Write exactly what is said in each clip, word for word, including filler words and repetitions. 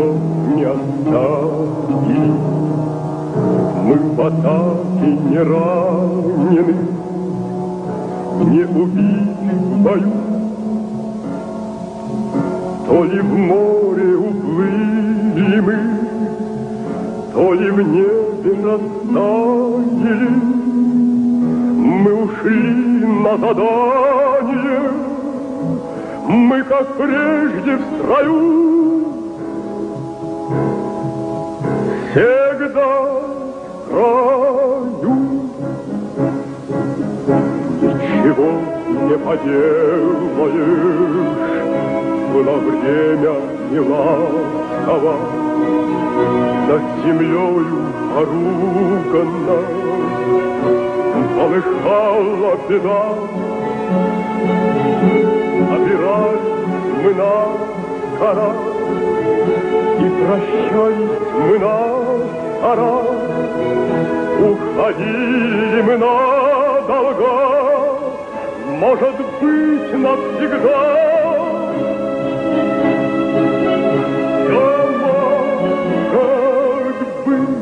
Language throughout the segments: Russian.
не оставили. Мы в атаке не ранены, не убиты в бою. То ли в море уплыли мы, то ли в небе растаяли. Мы ушли на задание, мы, как прежде, в строю. Всегда в строю. Ничего не поделаешь, было время неласково, над землею поругана, полыхала беда. Опирались мы на гора, и прощались мы на гора. Уходили мы надолго, может быть, навсегда. Все может быть,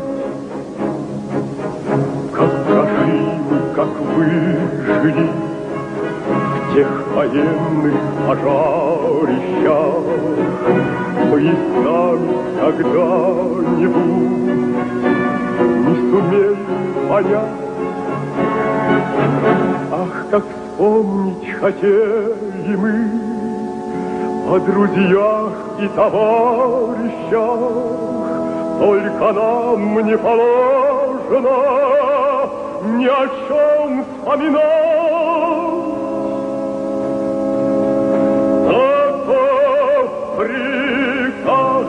как прошли мы, как выжили в тех военных пожарищах. Мы и сами когда-нибудь не сумели понять. Ах, как вспомнить хотели мы о друзьях и товарищах, только нам не положено ни о чем вспоминать. Зато приказ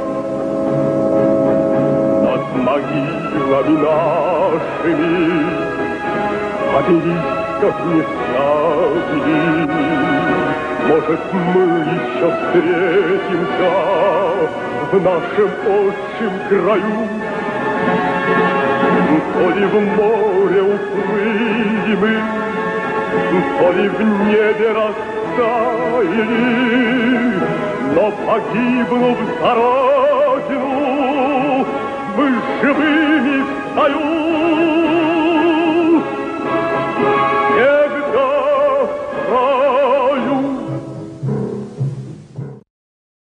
над могилами нашими обелисков не ставили. Может, мы еще встретимся в нашем отчим краю. То ли в море уплыли мы, то ли в небе растаяли, но погибнув за родину, мы живыми встаем.